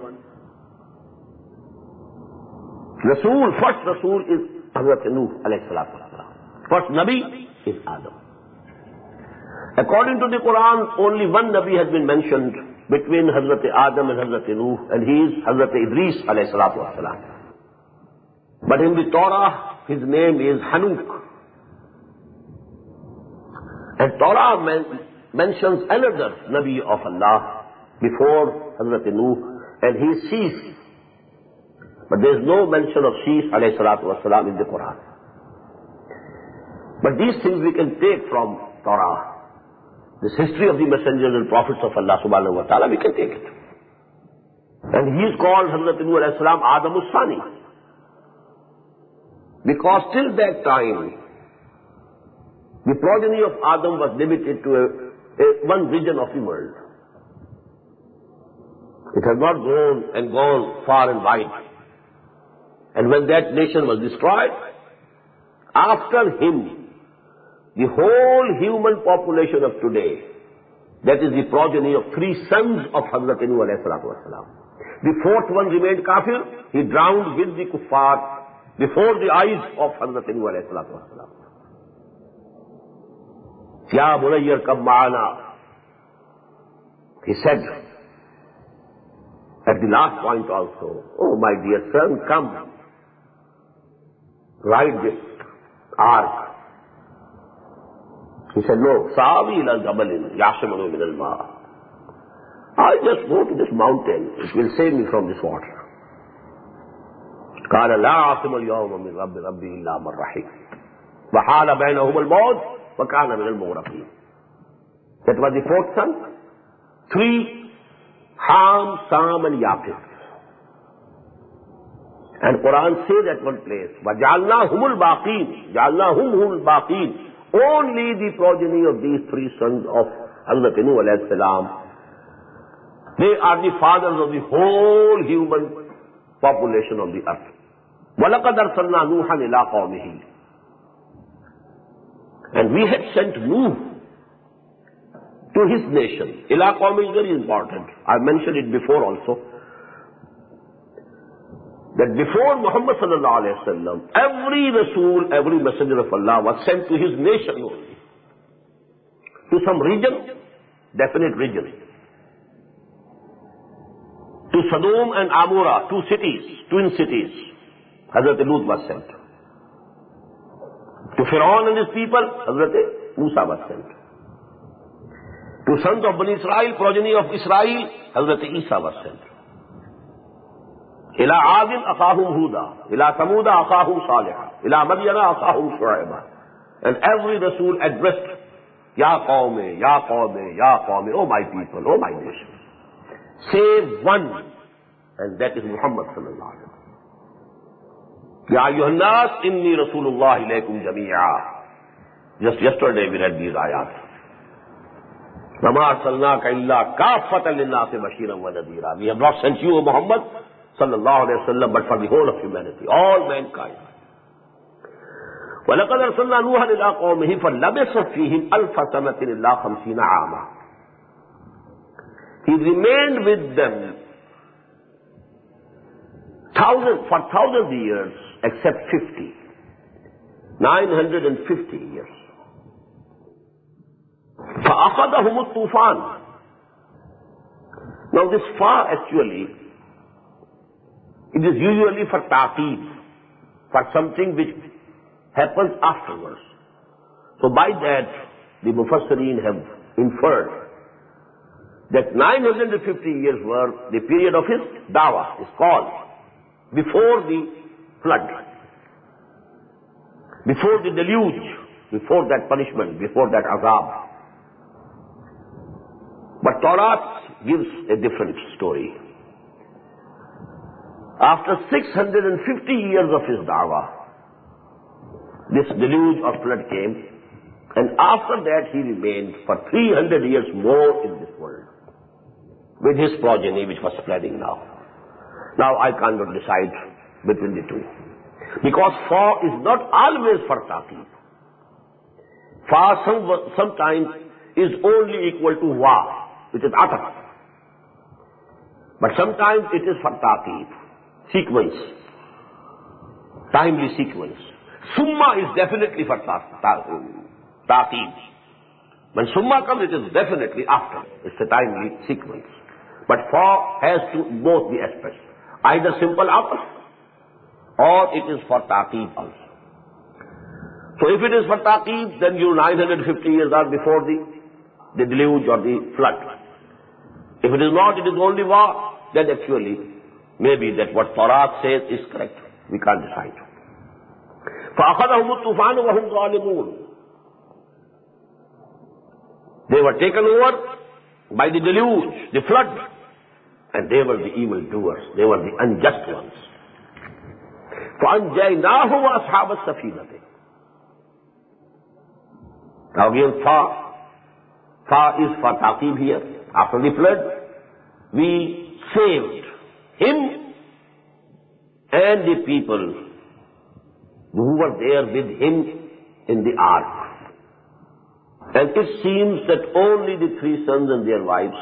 Rasul, first Rasul is Hazrat Nuh alayhi salatu wasalam. First Nabi is Adam. According to the Quran, only one Nabi has been mentioned between Hazrat Adam and Hazrat Nuh, and he is Hazrat Idris alayhi salatu wasalam. But in the Torah, his name is Hanuk. And Torah mentions another Nabi of Allah before Hazrat Nuh, and he is Sheesh. But there is no mention of Sheesh alayhi salatu wasalam in the Quran. But these things we can take from Torah. This history of the messengers and prophets of Allah subhanahu wa ta'ala, we can take it. And he is called Hazrat Nuh alayhi salam Adamus Sani. Because till that time, the progeny of Adam was limited to one region of the world. It has not grown and gone far and wide. And when that nation was destroyed, after him, the whole human population of today, that is the progeny of three sons of Hazrat Nuh alayhi salatu wasalam. The fourth one remained kafir. He drowned with the kuffar before the eyes of Hazrat Nuh alayhi salatu wasalam. Ya Bunayya Irkab ma'ana. He said at the last point also, oh my dear son, come, ride this ark. He said, no, Sa'awi ila jabalin yashimanu min al-ma. I just go to this mountain. It will save me from this water. قال لا عاصم اليوم من ربي إلا من رحم وحال بينهم الموت وكان من المغرقين. That was the fourth son. Three, Ham, Sam and Yaqub. And Quran says at one place, وَجَعَلْنَاهُمُ الْبَاقِينَ جَعَلْنَاهُمُ الْبَاقِينَ. Only the progeny of these three sons of Hazrat Nuh alayhi salam, they are the fathers of the whole human population of the earth. وَلَقَدْ أَرْسَلْنَا نُوحًا إِلَىٰ قَوْمِهِ. And we had sent Nuh to his nation. إِلَىٰ قَوْمِهِ is very important. I mentioned it before also. That before Muhammad sallallahu alayhi wa sallam, every Rasul, every messenger of Allah was sent to his nation only. To some region, definite region. To Sodom and Amora, two cities, twin cities, Hazrat Lut was sent. To Pharaoh and his people, Hazrat Musa was sent. To sons of Bani Israel, progeny of Israel, Hazrat Isa was sent. إلى عاد أخاهم هودا إلى ثمود أخاهم صالحا إلى مدين أخاهم شعيبا. And every Rasul addressed, Ya Qawmi, Ya Qawmi, Ya Qawmi, oh my people, oh my nation. Save one, and that is Muhammad sallallahu alaihi wasallam. Ya ayyuhan nas, inni Rasulullah ilaykum jami'a. Just yesterday we read these ayat. وَمَا أَرْسَلْنَاكَ إِلَّا كَافَّةً لِلنَّاسِ بَشِيرًا وَنَذِيرًا. We have not sent you, O Muhammad sallallahu alayhi wa sallam, but for the whole of humanity, all mankind. وَلَقَدْ أَرْسَلْنَا نُوحًا إِلَىٰ قَوْمِهِ فَلَبِثَ فِيهِمْ أَلْفَ سَنَةٍ إِلَّا 50 عَامًا. He remained with them for 1,000 years, except 50. 950 years. فَأَخَذَهُمُ الطُّوفَانُ. Now this fa actually, it is usually for ta'qib, for something which happens afterwards. So by that, the Mufassirin have inferred that 950 years were the period of his dawah, his call, before the flood, before the deluge, before that punishment, before that azab. But Torah gives a different story. After 650 years of his da'wah, this deluge or flood came, and after that he remained for 300 years more in this world, with his progeny which was spreading now. Now I cannot decide between the two, because fa is not always for taqib. Fa sometimes is only equal to wa, which is ataf. But sometimes it is for taqib, sequence, timely sequence. Summa is definitely for taqib. When summa comes, it is definitely after. It's a timely sequence. But fa has to both the aspects. Either simple ataf, or it is for taqib also. So if it is for taqib, then you 950 years are before the deluge or the flood. If it is not, it is only wa, then actually maybe that what Tawrat says is correct. We can't decide. فَأَخَذَهُمُ الطُّوفَانُ وَهُمْ ظَالِمُونَ. They were taken over by the deluge, the flood, and they were the evil doers. They were the unjust ones. فَأَنْجَيْنَاهُ وَأَصْحَابَ السَّفِينَةِ. Now again, fa is for taqib here. After the flood, we saved him and the people who were there with him in the ark. And it seems that only the three sons and their wives,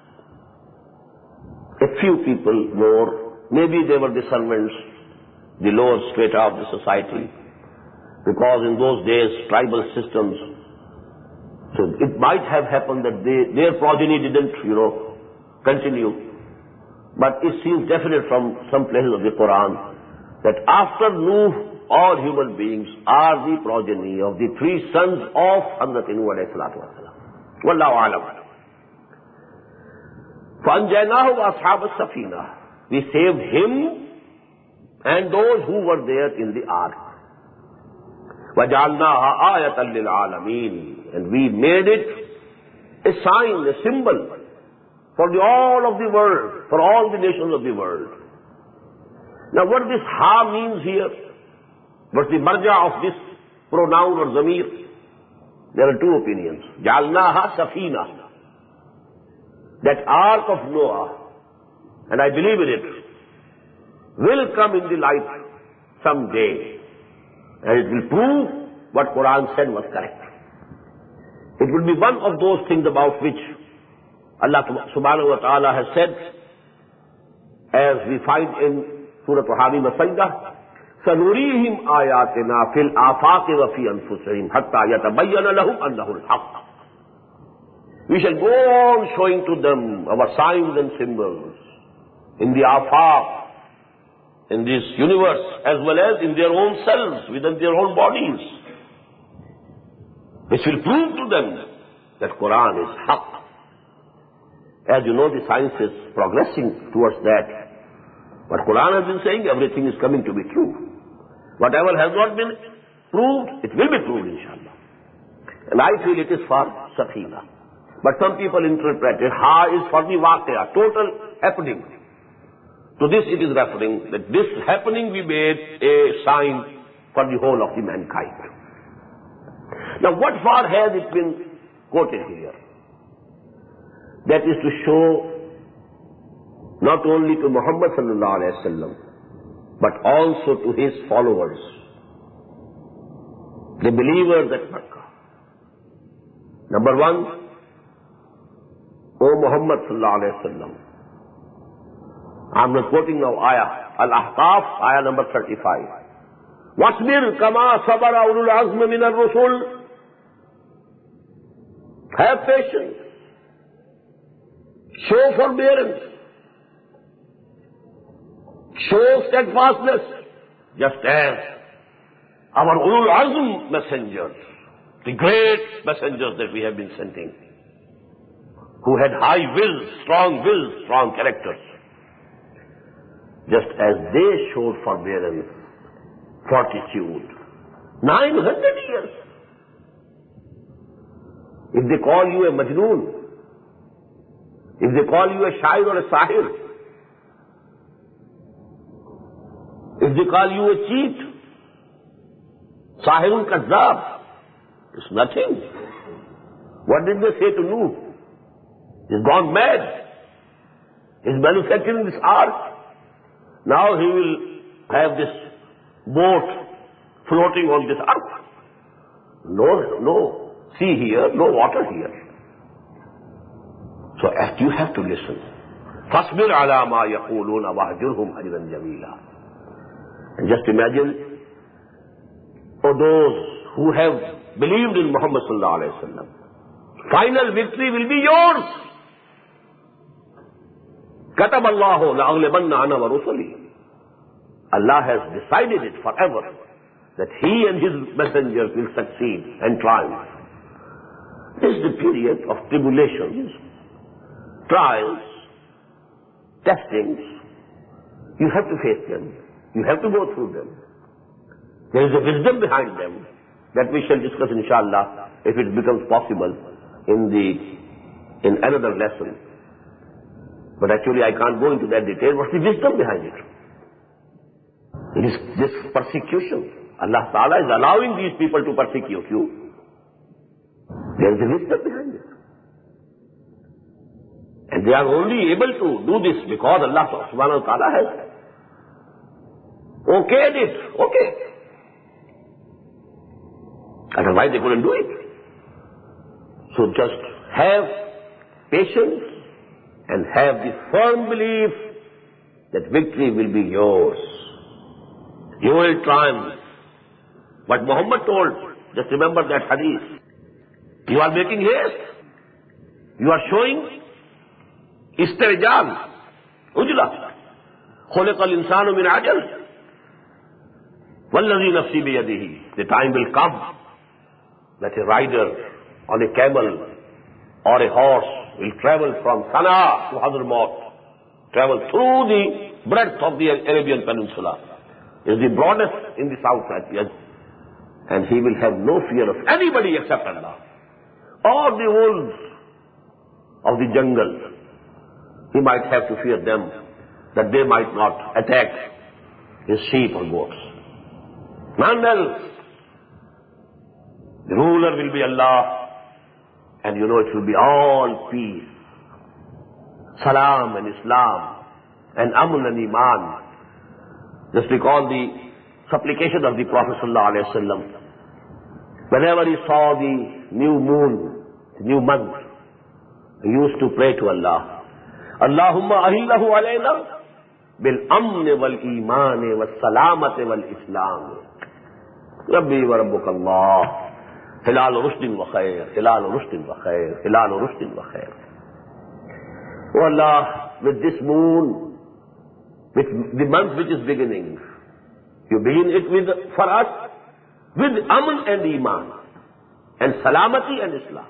a few people more, maybe they were the servants, the lower strata of the society, because in those days, tribal systems, so it might have happened that their progeny didn't, continue. But it seems definite from some places of the Quran that after Nuh, all human beings are the progeny of the three sons of Hazrat Nuh alayhi salatu wasalam. Wallahu alam. فَأَنْجَيْنَاهُ وَأَصْحَابَ السَّفِينَةِ. We saved him and those who were there in the ark. وَجَعَلْنَاهَا آيَةً لِلْعَالَمِينَ. And we made it a sign, a symbol for all of the world, for all the nations of the world. Now what this ha means here, what's the marja of this pronoun or zamir? There are two opinions. Jalnaha safina, that ark of Noah, and I believe in it, will come in the light someday, and it will prove what Quran said was correct. It will be one of those things about which Allah subhanahu wa ta'ala has said, as we find in Surah Hamim As-Sajdah, سَنُرِيهِمْ آيَاتِنَا فِي الْآفَاقِ وَفِي أَنفُسِهِمْ حَتَّى يَتَبَيَّنَ لَهُمْ أَنَّهُ الْحَقُّ. We shall go on showing to them our signs and symbols in the afaq, in this universe, as well as in their own selves, within their own bodies, which will prove to them that Quran is haqq. As you know, the science is progressing towards that. What Quran has been saying, everything is coming to be true. Whatever has not been proved, it will be proved, inshallah. And I feel it is for Safina. But some people interpret it, ha is for the waqia, total happening. To this it is referring, that this happening we made a sign for the whole of the mankind. Now what for has it been quoted here? That is to show not only to Muhammad sallallahu alayhi wa sallam, but also to his followers, the believers at Makkah. Number one, O Muhammad sallallahu alayhi wa sallam, I'm not quoting now ayah, Al-Ahqaf, ayah number 35. وَاصْبِرْ كَمَا صَبَرَ أُولُو الْعَزْمِ مِنَ الرُّسُلِ. Have patience. Show forbearance. Show steadfastness. Just as our Ulul Azm messengers, the great messengers that we have been sending, who had high will, strong characters, just as they showed forbearance, fortitude, 900 years. If they call you a Majnoon, if they call you a Shair or a Sahir, If they call you a cheat, Sahirun Kazzab, it's nothing. What did they say to Nuh? He's gone mad. He's manufacturing this ark. Now he will have this boat floating on this ark. No sea here, no water here. So you have to listen. فَاصْبِرْ عَلَى مَا يَقُولُونَ وَاهْجُرْهُمْ هَجْرًا جَمِيلًا. And just imagine, for those who have believed in Muhammad sallallahu alayhi wa sallam, final victory will be yours. كَتَبَ اللَّهُ لَأَغْلِبَنَّ أَنَا وَرُسُلِي. Allah has decided it forever that He and His messengers will succeed and triumph. This is the period of tribulations, trials, testings. You have to face them. You have to go through them. There is a wisdom behind them that we shall discuss, inshallah, if it becomes possible in another lesson. But actually I can't go into that detail. What's the wisdom behind it? It is this persecution. Allah Ta'ala is allowing these people to persecute you. There is a wisdom behind it. And they are only able to do this because Allah Subhanahu wa Ta'ala has okayed it. Okay. Otherwise they couldn't do it. So just have patience and have the firm belief that victory will be yours. You will triumph. But Muhammad told, just remember that hadith. You are making haste. You are showing istirjal, ujla. خُلِقَ الْإِنسَانُ مِنْ عَجَلٍ وَالَّذِي نَفْسِي بِيَدِهِ. The time will come that a rider on a camel or a horse will travel from Sana'a to Hadramaut, travel through the breadth of the Arabian Peninsula. It is the broadest in the south, and he will have no fear of anybody except Allah. Or the wolves of the jungle, he might have to fear them, that they might not attack his sheep or goats. None else. The ruler will be Allah, and it will be all peace, salam and Islam, and amun and iman. Just recall the supplication of the Prophet sallallahu alaihi wasallam. Whenever he saw the new moon, the new month, he used to pray to Allah, Allahumma ahillahu alayna bil amn wal iman wal salamat wal islam. Rabbi wa rabbuk Allah. Hilal rushdin wa khair, hilal rushdin wa khair, hilal rushdin wa khair. Oh Allah, with this moon, with the month which is beginning, you begin it for us with aman and iman, and salamati and Islam.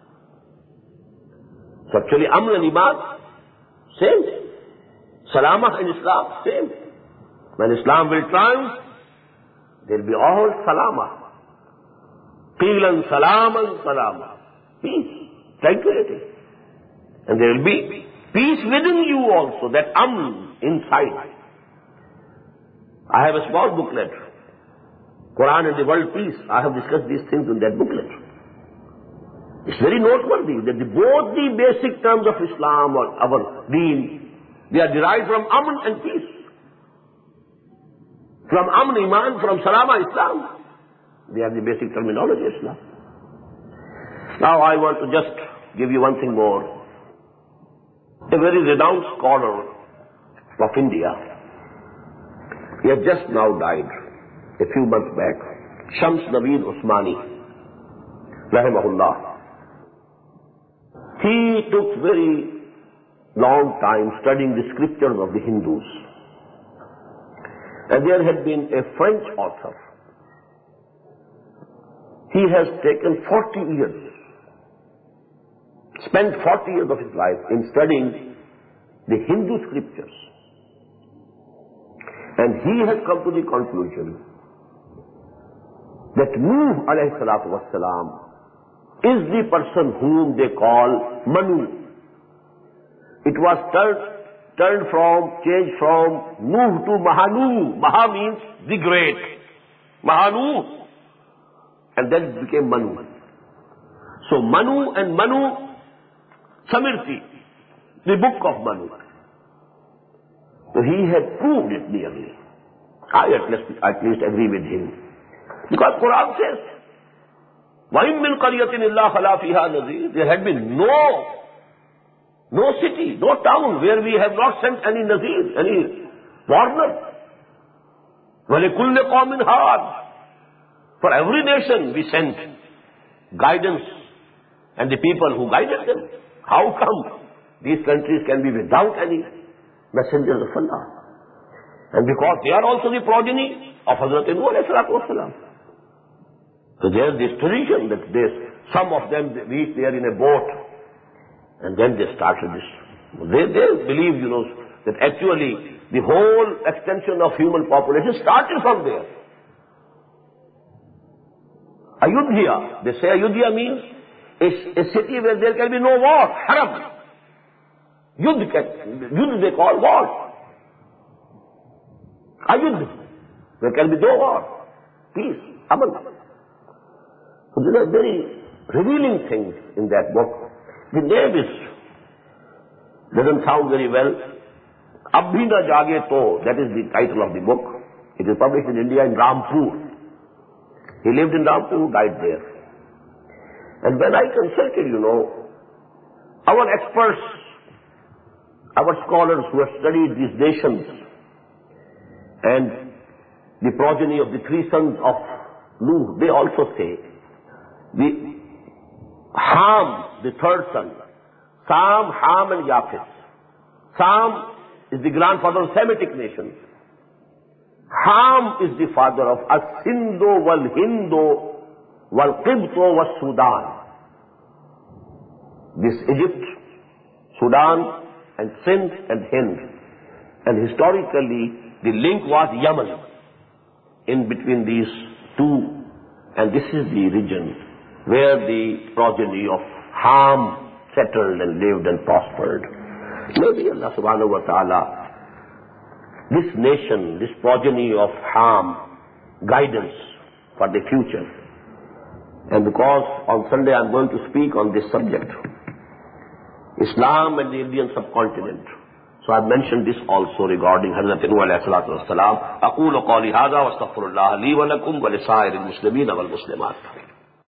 So actually aman and iman, same. Salamah and Islam, same. When Islam will triumph, there will be all salamah. Qilan salaman salama. Peace, tranquility. And there will be peace within you also, that inside. I have a small booklet, Quran and the World Peace. I have discussed these things in that booklet. It's very noteworthy that both the basic terms of Islam or our deen, they are derived from aman and peace. From aman, iman, from salama, Islam. They are the basic terminology of Islam. Now I want to just give you one thing more. A very renowned scholar of India, he has just now died, a few months back, Shams Naveed Usmani, rahimahullah. He took very long time studying the scriptures of the Hindus. And there had been a French author. He has taken 40 years, spent 40 years of his life in studying the Hindu scriptures. And he has come to the conclusion that Nuh alayhi salatu wassalam is the person whom they call Manu. It was changed from Nuh to Mahanu. Maha means the great. Mahanu. And then it became Manu. So Manu and Manu, Samirti, the book of Manu. So he had proved it nearly. I at least agree with him. Because Quran says, وَإِن مِّن قَرْيَةٍ إِلَّا خَلَا فِيهَا نَذِيرٌ. There had been no city, no town where we have not sent any Nazir, any warner. وَلِكُلِّ قَوْمٍ هَادٍ. For every nation we sent guidance and the people who guided them. How come these countries can be without any messengers of Allah? And because they are also the progeny of Hazrat Nuh alayhi salatu wasalam. So there is this tradition that some of them reached there in a boat and then they started this. They believe, that actually the whole extension of human population started from there. Ayodhya. They say Ayodhya means a city where there can be no war. Haram. Yudh they call war. Ayodhya. There can be no war. Peace. Aman. So there are very revealing things in that book. The name doesn't sound very well. Abhi na jage to, that is the title of the book. It is published in India in Rampur. He lived in Rampur, died there. And when I consulted, our experts, our scholars who have studied these nations and the progeny of the three sons of Nuh, they also say the Ham, the third son, Sam, Ham and Japheth. Sam is the grandfather of Semitic nations. Ham is the father of As-Sindhu wal-Hindu wal-Qibtu wal-Sudan. This Egypt, Sudan and Sindh and Hind. And historically, the link was Yemen in between these two. And this is the region where the progeny of Ham settled and lived and prospered. Maybe Allah subhanahu wa ta'ala, this nation, this progeny of Ham, guidance for the future. And because on Sunday I'm going to speak on this subject, Islam and the Indian subcontinent. So I've mentioned this also regarding Hazrat Nuh alayhi salatu wassalam. أقول قولي هذا واستغفر الله لي ولكم ولسائر المسلمين والمسلمات.